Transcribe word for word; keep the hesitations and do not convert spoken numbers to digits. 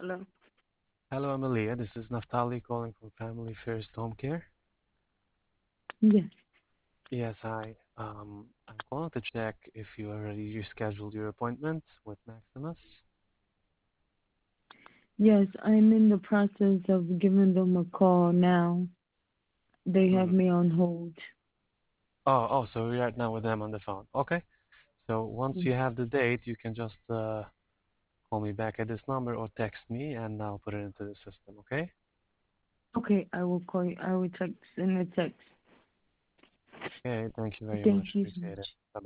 Hello. Hello, Amelia. This is Naftali calling from Family First Home Care. Yes. Yes, hi. Um, I'm calling to check if you already rescheduled your appointment with Maximus. Yes, I'm in the process of giving them a call now. They have Mm. me on hold. Oh, oh, so you're right now with them on the phone. Okay. So once you have the date, you can just uh, call me back at this number or text me, and I'll put it into the system. Okay? Okay, I will call you. I will text in the text. Okay. Thank you very Thank much. you so Appreciate it. much. Bye.